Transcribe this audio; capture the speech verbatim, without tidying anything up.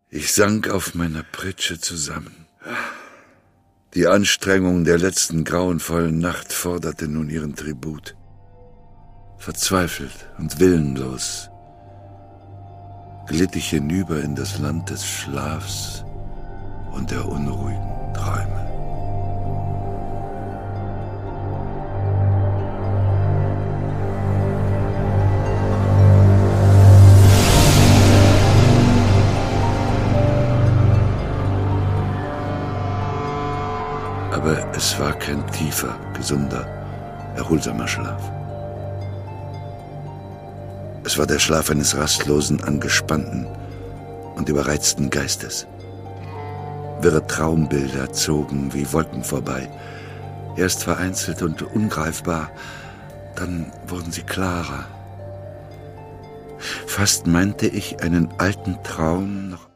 Ich sank auf meiner Pritsche zusammen. Die Anstrengung der letzten grauenvollen Nacht forderte nun ihren Tribut. Verzweifelt und willenlos glitt ich hinüber in das Land des Schlafs und der unruhigen Träume. Aber es war kein tiefer, gesunder, erholsamer Schlaf. Es war der Schlaf eines rastlosen, angespannten und überreizten Geistes. Wirre Traumbilder zogen wie Wolken vorbei, erst vereinzelt und ungreifbar, dann wurden sie klarer. Fast meinte ich, einen alten Traum noch